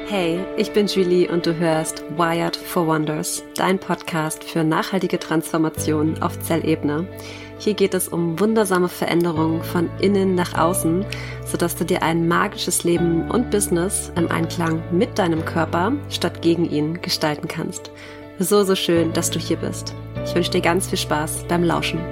Hey, ich bin Julie und du hörst Wired for Wonders, dein Podcast für nachhaltige Transformation auf Zellebene. Hier geht es um wundersame Veränderungen von innen nach außen, sodass du dir ein magisches Leben und Business im Einklang mit deinem Körper statt gegen ihn gestalten kannst. So schön, dass du hier bist. Ich wünsche dir ganz viel Spaß beim Lauschen.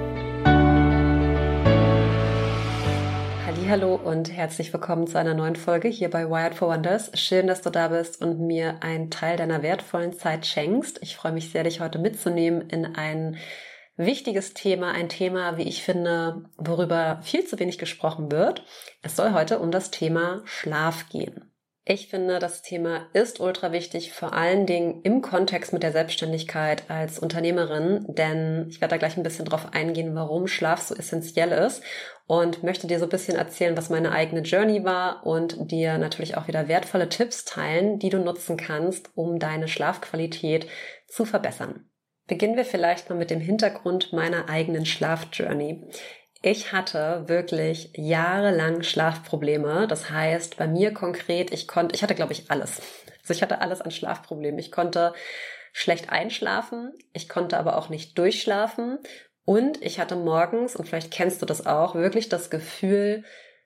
Hallo und herzlich willkommen zu einer neuen Folge hier bei Wired for Wonders. Schön, dass du da bist und mir einen Teil deiner wertvollen Zeit schenkst. Ich freue mich sehr, dich heute mitzunehmen in ein wichtiges Thema, ein Thema, wie ich finde, worüber viel zu wenig gesprochen wird. Es soll heute um das Thema Schlaf gehen. Ich finde, das Thema ist ultra wichtig, vor allen Dingen im Kontext mit der Selbstständigkeit als Unternehmerin, denn ich werde da gleich ein bisschen drauf eingehen, warum Schlaf so essentiell ist und möchte dir so ein bisschen erzählen, was meine eigene Journey war und dir natürlich auch wieder wertvolle Tipps teilen, die du nutzen kannst, um deine Schlafqualität zu verbessern. Beginnen wir vielleicht mal mit dem Hintergrund meiner eigenen Schlafjourney. Ich hatte wirklich jahrelang Schlafprobleme. Das heißt, bei mir konkret, ich hatte, glaube ich, alles. Also ich hatte alles an Schlafproblemen. Ich konnte schlecht einschlafen, ich konnte aber auch nicht durchschlafen und ich hatte morgens, und vielleicht kennst du das auch, wirklich das Gefühl,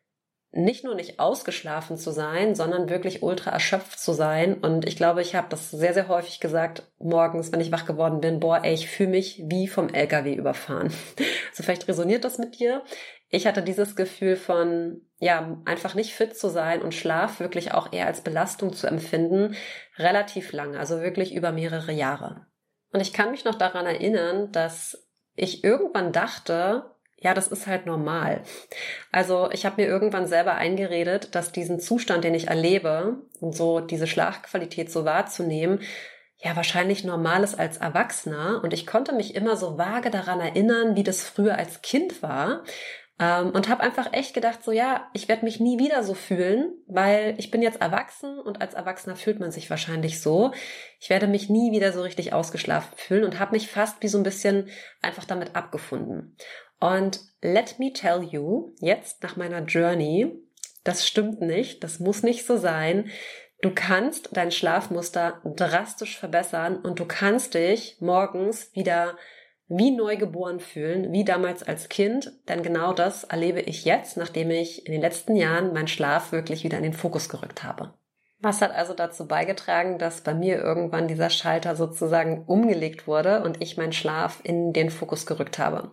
nicht nur nicht ausgeschlafen zu sein, sondern wirklich ultra erschöpft zu sein. Und ich glaube, ich habe das sehr, sehr häufig gesagt, morgens, wenn ich wach geworden bin, ich fühle mich wie vom LKW überfahren. Also vielleicht resoniert das mit dir. Ich hatte dieses Gefühl von, einfach nicht fit zu sein und Schlaf wirklich auch eher als Belastung zu empfinden, relativ lange, also wirklich über mehrere Jahre. Und ich kann mich noch daran erinnern, dass ich irgendwann dachte, das ist halt normal. Also ich habe mir irgendwann selber eingeredet, dass diesen Zustand, den ich erlebe, und so diese Schlafqualität so wahrzunehmen, wahrscheinlich normal ist als Erwachsener. Und ich konnte mich immer so vage daran erinnern, wie das früher als Kind war. Und habe einfach echt gedacht, ich werde mich nie wieder so fühlen, weil ich bin jetzt erwachsen und als Erwachsener fühlt man sich wahrscheinlich so. Ich werde mich nie wieder so richtig ausgeschlafen fühlen und habe mich fast wie so ein bisschen einfach damit abgefunden. Und let me tell you, jetzt nach meiner Journey, das stimmt nicht, das muss nicht so sein. Du kannst dein Schlafmuster drastisch verbessern und du kannst dich morgens wieder wie neugeboren fühlen, wie damals als Kind, denn genau das erlebe ich jetzt, nachdem ich in den letzten Jahren meinen Schlaf wirklich wieder in den Fokus gerückt habe. Was hat also dazu beigetragen, dass bei mir irgendwann dieser Schalter sozusagen umgelegt wurde und ich meinen Schlaf in den Fokus gerückt habe?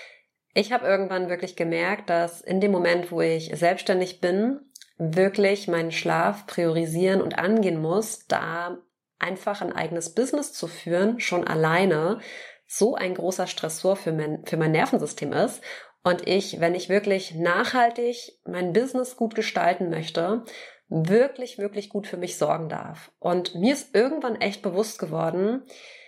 Ich habe irgendwann wirklich gemerkt, dass in dem Moment, wo ich selbstständig bin, wirklich meinen Schlaf priorisieren und angehen muss, da einfach ein eigenes Business zu führen, schon alleine, so ein großer Stressor für mein Nervensystem ist. Und wenn ich wirklich nachhaltig mein Business gut gestalten möchte, wirklich, wirklich gut für mich sorgen darf. Und mir ist irgendwann echt bewusst geworden,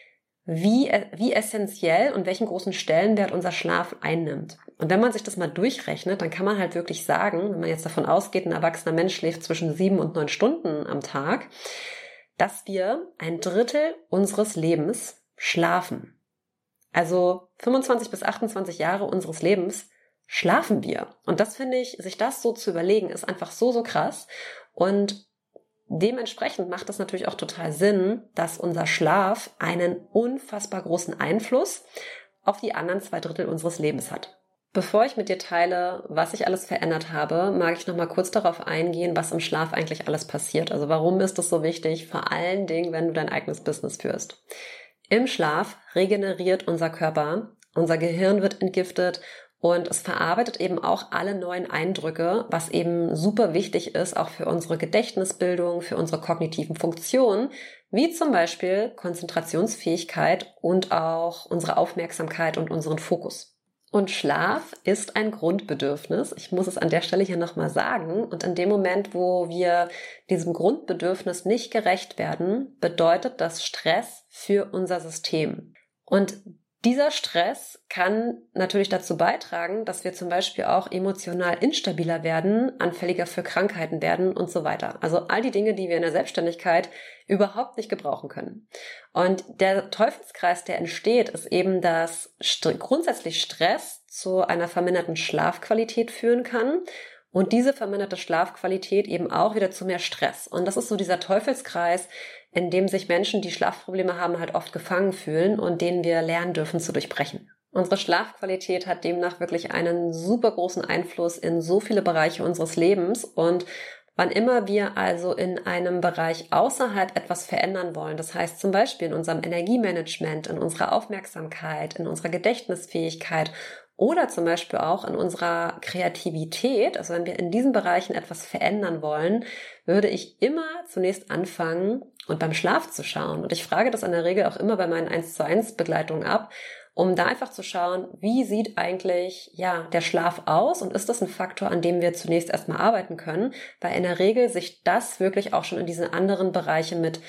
wie essentiell und welchen großen Stellenwert unser Schlaf einnimmt. Und wenn man sich das mal durchrechnet, dann kann man halt wirklich sagen, wenn man jetzt davon ausgeht, ein erwachsener Mensch schläft zwischen 7 und 9 Stunden am Tag, dass wir 1/3 unseres Lebens schlafen. Also 25 bis 28 Jahre unseres Lebens schlafen wir. Und das finde ich, sich das so zu überlegen, ist einfach so krass. Und dementsprechend macht es natürlich auch total Sinn, dass unser Schlaf einen unfassbar großen Einfluss auf die anderen 2/3 unseres Lebens hat. Bevor ich mit dir teile, was ich alles verändert habe, mag ich noch mal kurz darauf eingehen, was im Schlaf eigentlich alles passiert. Also warum ist es so wichtig, vor allen Dingen, wenn du dein eigenes Business führst. Im Schlaf regeneriert unser Körper, unser Gehirn wird entgiftet und es verarbeitet eben auch alle neuen Eindrücke, was eben super wichtig ist, auch für unsere Gedächtnisbildung, für unsere kognitiven Funktionen, wie zum Beispiel Konzentrationsfähigkeit und auch unsere Aufmerksamkeit und unseren Fokus. Und Schlaf ist ein Grundbedürfnis. Ich muss es an der Stelle hier nochmal sagen. Und in dem Moment, wo wir diesem Grundbedürfnis nicht gerecht werden, bedeutet das Stress für unser System. Und dieser Stress kann natürlich dazu beitragen, dass wir zum Beispiel auch emotional instabiler werden, anfälliger für Krankheiten werden und so weiter. Also all die Dinge, die wir in der Selbstständigkeit überhaupt nicht gebrauchen können. Und der Teufelskreis, der entsteht, ist eben, dass grundsätzlich Stress zu einer verminderten Schlafqualität führen kann Und diese verminderte Schlafqualität eben auch wieder zu mehr Stress. Und das ist so dieser Teufelskreis, in dem sich Menschen, die Schlafprobleme haben, halt oft gefangen fühlen und den wir lernen dürfen zu durchbrechen. Unsere Schlafqualität hat demnach wirklich einen super großen Einfluss in so viele Bereiche unseres Lebens, und wann immer wir also in einem Bereich außerhalb etwas verändern wollen, das heißt zum Beispiel in unserem Energiemanagement, in unserer Aufmerksamkeit, in unserer Gedächtnisfähigkeit oder zum Beispiel auch in unserer Kreativität, also wenn wir in diesen Bereichen etwas verändern wollen, würde ich immer zunächst anfangen und beim Schlaf zu schauen. Und ich frage das in der Regel auch immer bei meinen 1:1 Begleitungen ab, um da einfach zu schauen, wie sieht eigentlich der Schlaf aus, und ist das ein Faktor, an dem wir zunächst erstmal arbeiten können, weil in der Regel sich das wirklich auch schon in diese anderen Bereiche mit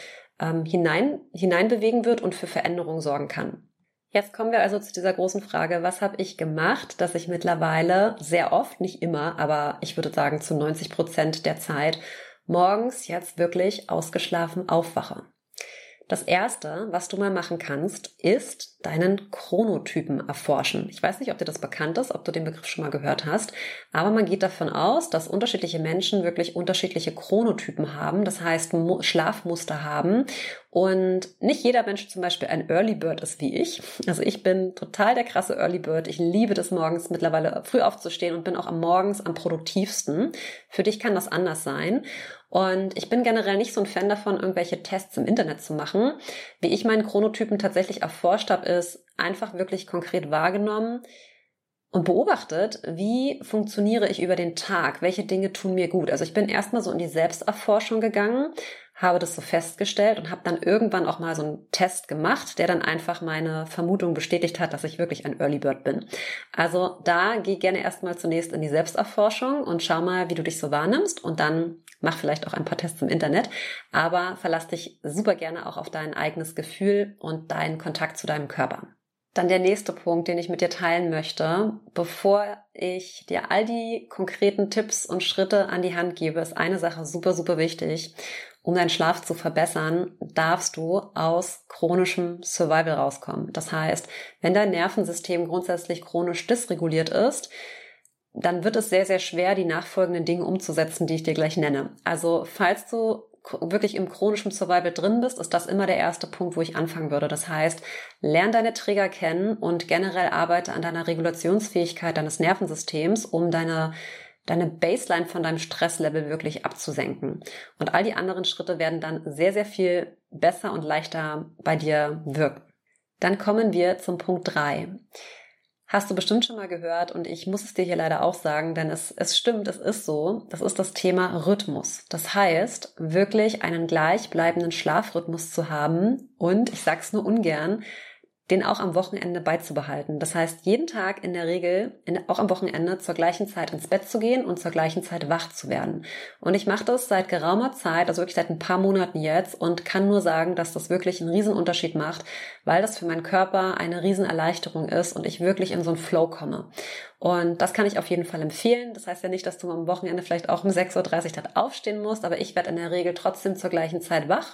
hineinbewegen wird und für Veränderungen sorgen kann. Jetzt kommen wir also zu dieser großen Frage, was habe ich gemacht, dass ich mittlerweile sehr oft, nicht immer, aber ich würde sagen zu 90% der Zeit, morgens jetzt wirklich ausgeschlafen aufwache. Das Erste, was du mal machen kannst, ist deinen Chronotypen erforschen. Ich weiß nicht, ob dir das bekannt ist, ob du den Begriff schon mal gehört hast, aber man geht davon aus, dass unterschiedliche Menschen wirklich unterschiedliche Chronotypen haben, das heißt Schlafmuster haben, und nicht jeder Mensch zum Beispiel ein Early Bird ist wie ich. Also ich bin total der krasse Early Bird. Ich liebe das morgens mittlerweile früh aufzustehen und bin auch morgens am produktivsten. Für dich kann das anders sein. Und ich bin generell nicht so ein Fan davon, irgendwelche Tests im Internet zu machen. Wie ich meinen Chronotypen tatsächlich erforscht habe, ist einfach wirklich konkret wahrgenommen und beobachtet, wie funktioniere ich über den Tag, welche Dinge tun mir gut. Also ich bin erstmal so in die Selbsterforschung gegangen, habe das so festgestellt und habe dann irgendwann auch mal so einen Test gemacht, der dann einfach meine Vermutung bestätigt hat, dass ich wirklich ein Early Bird bin. Also da geh gerne erstmal zunächst in die Selbsterforschung und schau mal, wie du dich so wahrnimmst, und dann mach vielleicht auch ein paar Tests im Internet, aber verlass dich super gerne auch auf dein eigenes Gefühl und deinen Kontakt zu deinem Körper. Dann der nächste Punkt, den ich mit dir teilen möchte, bevor ich dir all die konkreten Tipps und Schritte an die Hand gebe, ist eine Sache super, super wichtig. Um deinen Schlaf zu verbessern, darfst du aus chronischem Survival rauskommen. Das heißt, wenn dein Nervensystem grundsätzlich chronisch dysreguliert ist, dann wird es sehr, sehr schwer, die nachfolgenden Dinge umzusetzen, die ich dir gleich nenne. Also falls du wirklich im chronischen Survival drin bist, ist das immer der erste Punkt, wo ich anfangen würde. Das heißt, lern deine Trigger kennen und generell arbeite an deiner Regulationsfähigkeit deines Nervensystems, um deine Baseline von deinem Stresslevel wirklich abzusenken. Und all die anderen Schritte werden dann sehr, sehr viel besser und leichter bei dir wirken. Dann kommen wir zum Punkt 3. Hast du bestimmt schon mal gehört, und ich muss es dir hier leider auch sagen, denn es stimmt, es ist so. Das ist das Thema Rhythmus. Das heißt, wirklich einen gleichbleibenden Schlafrhythmus zu haben, und ich sag's nur ungern, den auch am Wochenende beizubehalten. Das heißt, jeden Tag in der Regel, auch am Wochenende, zur gleichen Zeit ins Bett zu gehen und zur gleichen Zeit wach zu werden. Und ich mache das seit geraumer Zeit, also wirklich seit ein paar Monaten jetzt, und kann nur sagen, dass das wirklich einen riesen Unterschied macht, weil das für meinen Körper eine riesen Erleichterung ist und ich wirklich in so einen Flow komme. Und das kann ich auf jeden Fall empfehlen. Das heißt ja nicht, dass du am Wochenende vielleicht auch um 6:30 Uhr dann aufstehen musst, aber ich werde in der Regel trotzdem zur gleichen Zeit wach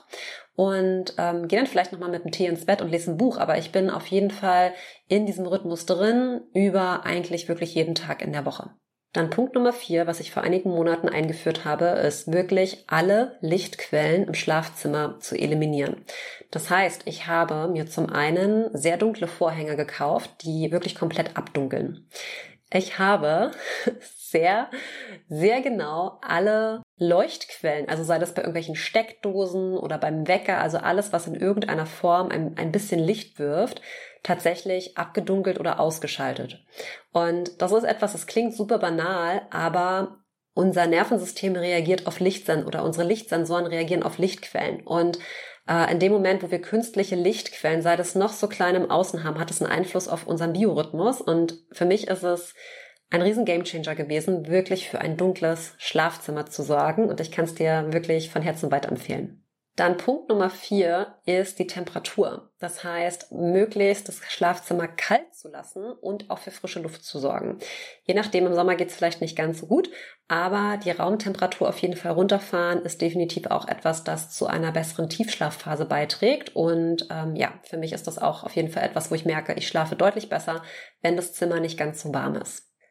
und gehe dann vielleicht nochmal mit dem Tee ins Bett und lese ein Buch. Aber ich bin auf jeden Fall in diesem Rhythmus drin, über eigentlich wirklich jeden Tag in der Woche. Dann Punkt Nummer 4, was ich vor einigen Monaten eingeführt habe, ist wirklich alle Lichtquellen im Schlafzimmer zu eliminieren. Das heißt, ich habe mir zum einen sehr dunkle Vorhänge gekauft, die wirklich komplett abdunkeln. Ich habe sehr, sehr genau alle Leuchtquellen, also sei das bei irgendwelchen Steckdosen oder beim Wecker, also alles, was in irgendeiner Form ein bisschen Licht wirft, tatsächlich abgedunkelt oder ausgeschaltet. Und das ist etwas, das klingt super banal, aber unser Nervensystem reagiert auf oder unsere Lichtsensoren reagieren auf Lichtquellen. Und in dem Moment, wo wir künstliche Lichtquellen, sei das noch so klein im Außen haben, hat es einen Einfluss auf unseren Biorhythmus. Und für mich ist es ein riesen Gamechanger gewesen, wirklich für ein dunkles Schlafzimmer zu sorgen. Und ich kann es dir wirklich von Herzen weiterempfehlen. Dann Punkt Nummer 4 ist die Temperatur. Das heißt, möglichst das Schlafzimmer kalt zu lassen und auch für frische Luft zu sorgen. Je nachdem, im Sommer geht es vielleicht nicht ganz so gut, aber die Raumtemperatur auf jeden Fall runterfahren ist definitiv auch etwas, das zu einer besseren Tiefschlafphase beiträgt. Und für mich ist das auch auf jeden Fall etwas, wo ich merke, ich schlafe deutlich besser, wenn das Zimmer nicht ganz so warm ist.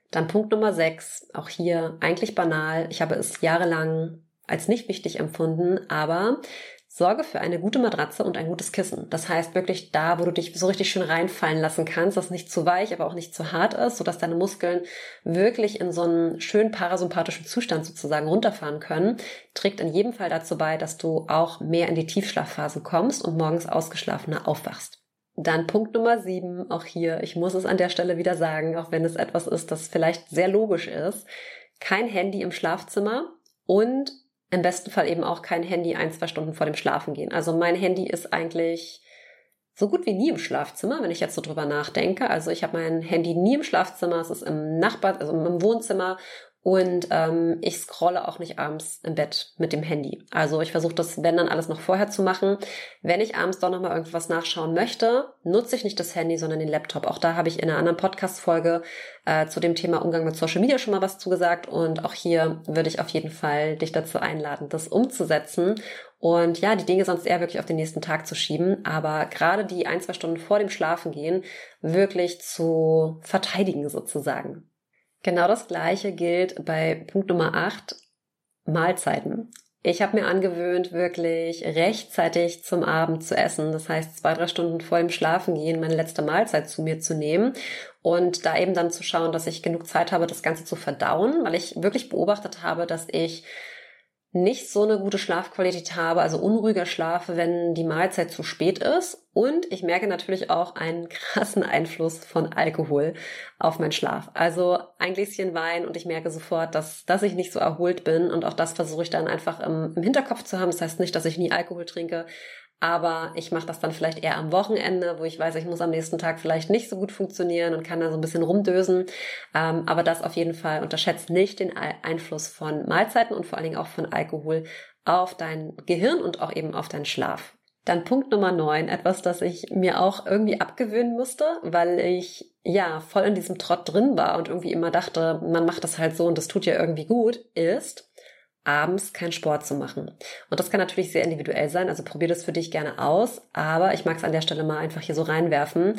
Dann Punkt Nummer 6, auch hier eigentlich banal. Ich habe es jahrelang als nicht wichtig empfunden, aber sorge für eine gute Matratze und ein gutes Kissen. Das heißt wirklich da, wo du dich so richtig schön reinfallen lassen kannst, das nicht zu weich, aber auch nicht zu hart ist, sodass deine Muskeln wirklich in so einen schönen parasympathischen Zustand sozusagen runterfahren können, trägt in jedem Fall dazu bei, dass du auch mehr in die Tiefschlafphase kommst und morgens ausgeschlafener aufwachst. Dann Punkt Nummer 7, auch hier, ich muss es an der Stelle wieder sagen, auch wenn es etwas ist, das vielleicht sehr logisch ist, kein Handy im Schlafzimmer und im besten Fall eben auch kein Handy 1-2 Stunden vor dem Schlafengehen. Also mein Handy ist eigentlich so gut wie nie im Schlafzimmer, wenn ich jetzt so drüber nachdenke. Also ich habe mein Handy nie im Schlafzimmer, es ist also im Wohnzimmer. Und ich scrolle auch nicht abends im Bett mit dem Handy. Also ich versuche das, wenn dann, alles noch vorher zu machen. Wenn ich abends doch nochmal irgendwas nachschauen möchte, nutze ich nicht das Handy, sondern den Laptop. Auch da habe ich in einer anderen Podcast-Folge zu dem Thema Umgang mit Social Media schon mal was zugesagt. Und auch hier würde ich auf jeden Fall dich dazu einladen, das umzusetzen. Und ja, die Dinge sonst eher wirklich auf den nächsten Tag zu schieben. Aber gerade die 1-2 Stunden vor dem Schlafengehen wirklich zu verteidigen sozusagen. Genau das Gleiche gilt bei Punkt Nummer 8, Mahlzeiten. Ich habe mir angewöhnt, wirklich rechtzeitig zum Abend zu essen. Das heißt, 2-3 Stunden vor dem Schlafengehen meine letzte Mahlzeit zu mir zu nehmen und da eben dann zu schauen, dass ich genug Zeit habe, das Ganze zu verdauen, weil ich wirklich beobachtet habe, dass ich nicht so eine gute Schlafqualität habe, also unruhiger schlafe, wenn die Mahlzeit zu spät ist. Und ich merke natürlich auch einen krassen Einfluss von Alkohol auf meinen Schlaf. Also ein Gläschen Wein und ich merke sofort, dass ich nicht so erholt bin. Und auch das versuche ich dann einfach im Hinterkopf zu haben. Das heißt nicht, dass ich nie Alkohol trinke, aber ich mache das dann vielleicht eher am Wochenende, wo ich weiß, ich muss am nächsten Tag vielleicht nicht so gut funktionieren und kann da so ein bisschen rumdösen. Aber das auf jeden Fall, unterschätzt nicht den Einfluss von Mahlzeiten und vor allen Dingen auch von Alkohol auf dein Gehirn und auch eben auf deinen Schlaf. Dann Punkt Nummer 9, etwas, das ich mir auch irgendwie abgewöhnen musste, weil ich ja voll in diesem Trott drin war und irgendwie immer dachte, man macht das halt so und das tut ja irgendwie gut, ist abends keinen Sport zu machen. Und das kann natürlich sehr individuell sein, also probier das für dich gerne aus, aber ich mag es an der Stelle mal einfach hier so reinwerfen.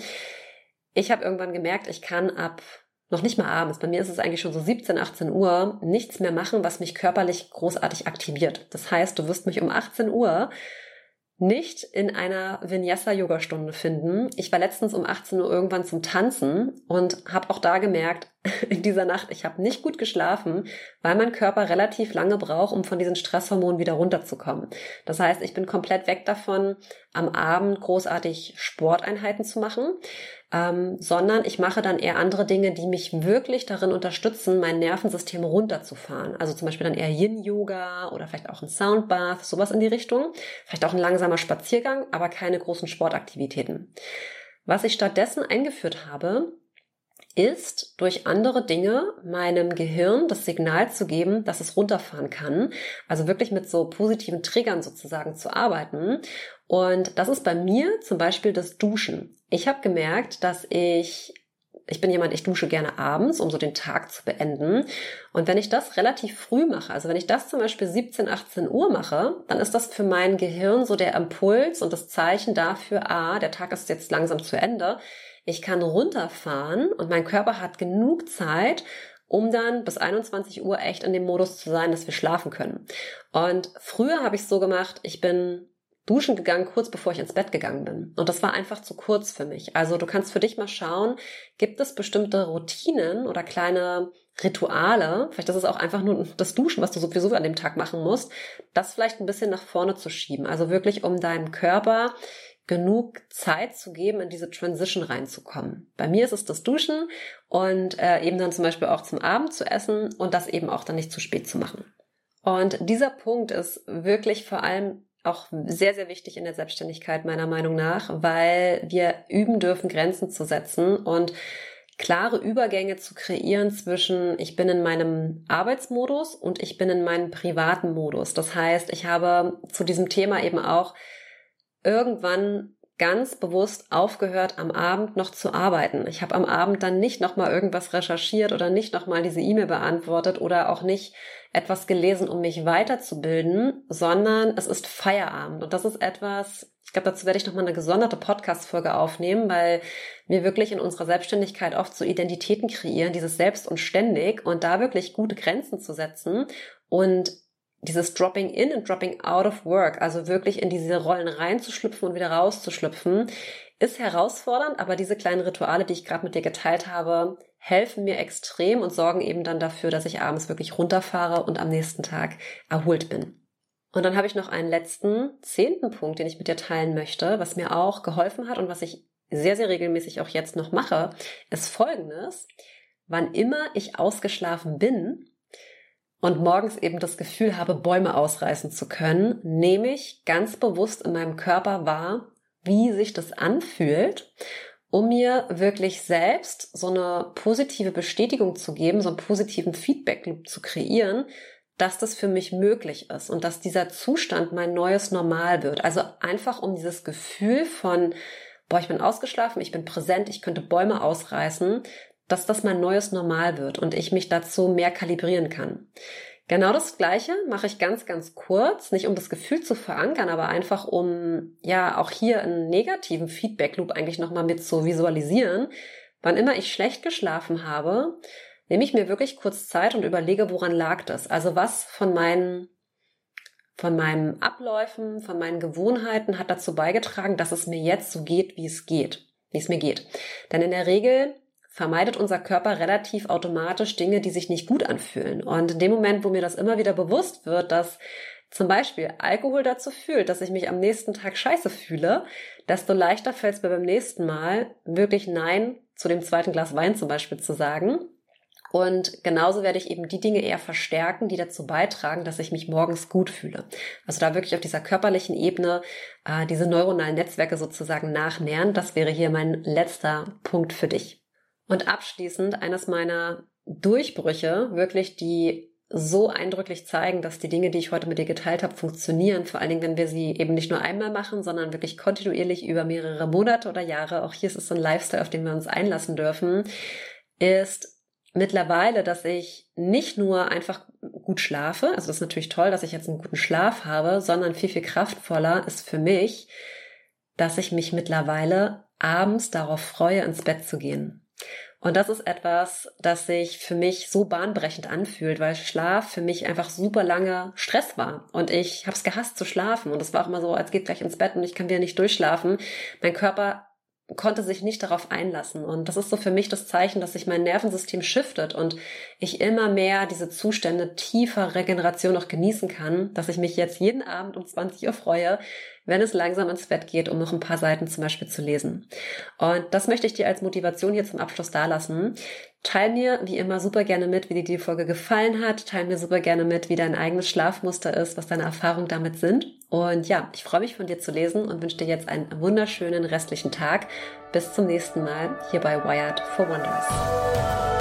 Ich habe irgendwann gemerkt, ich kann ab noch nicht mal abends, bei mir ist es eigentlich schon so 17, 18 Uhr, nichts mehr machen, was mich körperlich großartig aktiviert. Das heißt, du wirst mich um 18 Uhr nicht in einer Vinyasa-Yoga-Stunde finden. Ich war letztens um 18 Uhr irgendwann zum Tanzen und habe auch da gemerkt, in dieser Nacht, ich habe nicht gut geschlafen, weil mein Körper relativ lange braucht, um von diesen Stresshormonen wieder runterzukommen. Das heißt, ich bin komplett weg davon, am Abend großartig Sporteinheiten zu machen, sondern ich mache dann eher andere Dinge, die mich wirklich darin unterstützen, mein Nervensystem runterzufahren. Also zum Beispiel dann eher Yin-Yoga oder vielleicht auch ein Soundbath, sowas in die Richtung. Vielleicht auch ein langsamer Spaziergang, aber keine großen Sportaktivitäten. Was ich stattdessen eingeführt habe, ist, durch andere Dinge meinem Gehirn das Signal zu geben, dass es runterfahren kann. Also wirklich mit so positiven Triggern sozusagen zu arbeiten. Und das ist bei mir zum Beispiel das Duschen. Ich habe gemerkt, dass ich bin jemand, ich dusche gerne abends, um so den Tag zu beenden. Und wenn ich das relativ früh mache, also wenn ich das zum Beispiel 17, 18 Uhr mache, dann ist das für mein Gehirn so der Impuls und das Zeichen dafür, der Tag ist jetzt langsam zu Ende. Ich kann runterfahren und mein Körper hat genug Zeit, um dann bis 21 Uhr echt in dem Modus zu sein, dass wir schlafen können. Und früher habe ich es so gemacht, ich bin duschen gegangen, kurz bevor ich ins Bett gegangen bin. Und das war einfach zu kurz für mich. Also du kannst für dich mal schauen, gibt es bestimmte Routinen oder kleine Rituale, vielleicht ist es auch einfach nur das Duschen, was du sowieso an dem Tag machen musst, das vielleicht ein bisschen nach vorne zu schieben. Also wirklich, um deinem Körper genug Zeit zu geben, in diese Transition reinzukommen. Bei mir ist es das Duschen und eben dann zum Beispiel auch zum Abend zu essen und das eben auch dann nicht zu spät zu machen. Und dieser Punkt ist wirklich vor allem auch sehr, sehr wichtig in der Selbstständigkeit meiner Meinung nach, weil wir üben dürfen, Grenzen zu setzen und klare Übergänge zu kreieren zwischen ich bin in meinem Arbeitsmodus und ich bin in meinem privaten Modus. Das heißt, ich habe zu diesem Thema eben auch irgendwann ganz bewusst aufgehört, am Abend noch zu arbeiten. Ich habe am Abend dann nicht nochmal irgendwas recherchiert oder nicht nochmal diese E-Mail beantwortet oder auch nicht etwas gelesen, um mich weiterzubilden, sondern es ist Feierabend. Und das ist etwas, ich glaube, dazu werde ich nochmal eine gesonderte Podcast-Folge aufnehmen, weil wir wirklich in unserer Selbstständigkeit oft so Identitäten kreieren, dieses Selbst und ständig, und da wirklich gute Grenzen zu setzen und dieses Dropping in und Dropping out of work, also wirklich in diese Rollen reinzuschlüpfen und wieder rauszuschlüpfen, ist herausfordernd, aber diese kleinen Rituale, die ich gerade mit dir geteilt habe, helfen mir extrem und sorgen eben dann dafür, dass ich abends wirklich runterfahre und am nächsten Tag erholt bin. Und dann habe ich noch einen letzten, 10. Punkt, den ich mit dir teilen möchte, was mir auch geholfen hat und was ich sehr, sehr regelmäßig auch jetzt noch mache, ist Folgendes: Wann immer ich ausgeschlafen bin und morgens eben das Gefühl habe, Bäume ausreißen zu können, nehme ich ganz bewusst in meinem Körper wahr, wie sich das anfühlt, um mir wirklich selbst so eine positive Bestätigung zu geben, so einen positiven Feedback-Loop zu kreieren, dass das für mich möglich ist und dass dieser Zustand mein neues Normal wird. Also einfach um dieses Gefühl von, boah, ich bin ausgeschlafen, ich bin präsent, ich könnte Bäume ausreißen, dass das mein neues Normal wird und ich mich dazu mehr kalibrieren kann. Genau das Gleiche mache ich ganz, ganz kurz, nicht um das Gefühl zu verankern, aber einfach um ja auch hier einen negativen Feedback-Loop eigentlich nochmal mit zu visualisieren. Wann immer ich schlecht geschlafen habe, nehme ich mir wirklich kurz Zeit und überlege, woran lag das? Also was von meinen Abläufen, von meinen Gewohnheiten hat dazu beigetragen, dass es mir jetzt so geht, wie es mir geht. Denn in der Regel vermeidet unser Körper relativ automatisch Dinge, die sich nicht gut anfühlen. Und in dem Moment, wo mir das immer wieder bewusst wird, dass zum Beispiel Alkohol dazu führt, dass ich mich am nächsten Tag scheiße fühle, desto leichter fällt es mir beim nächsten Mal, wirklich Nein zu dem 2. Glas Wein zum Beispiel zu sagen. Und genauso werde ich eben die Dinge eher verstärken, die dazu beitragen, dass ich mich morgens gut fühle. Also da wirklich auf dieser körperlichen Ebene diese neuronalen Netzwerke sozusagen nachnähern. Das wäre hier mein letzter Punkt für dich. Und abschließend eines meiner Durchbrüche, wirklich, die so eindrücklich zeigen, dass die Dinge, die ich heute mit dir geteilt habe, funktionieren. Vor allen Dingen, wenn wir sie eben nicht nur einmal machen, sondern wirklich kontinuierlich über mehrere Monate oder Jahre. Auch hier ist es so ein Lifestyle, auf den wir uns einlassen dürfen, ist mittlerweile, dass ich nicht nur einfach gut schlafe, also das ist natürlich toll, dass ich jetzt einen guten Schlaf habe, sondern viel, viel kraftvoller ist für mich, dass ich mich mittlerweile abends darauf freue, ins Bett zu gehen. Und das ist etwas, das sich für mich so bahnbrechend anfühlt, weil Schlaf für mich einfach super lange Stress war. Und ich habe es gehasst zu schlafen. Und es war auch immer so, als geht gleich ins Bett und ich kann wieder nicht durchschlafen. Mein Körper konnte sich nicht darauf einlassen. Und das ist so für mich das Zeichen, dass sich mein Nervensystem shiftet und ich immer mehr diese Zustände tiefer Regeneration auch genießen kann, dass ich mich jetzt jeden Abend um 20 Uhr freue, wenn es langsam ins Bett geht, um noch ein paar Seiten zum Beispiel zu lesen. Und das möchte ich dir als Motivation hier zum Abschluss dalassen. Teil mir wie immer super gerne mit, wie dir die Folge gefallen hat. Teil mir super gerne mit, wie dein eigenes Schlafmuster ist, was deine Erfahrungen damit sind. Und ja, ich freue mich von dir zu lesen und wünsche dir jetzt einen wunderschönen restlichen Tag. Bis zum nächsten Mal hier bei Wired for Wonders.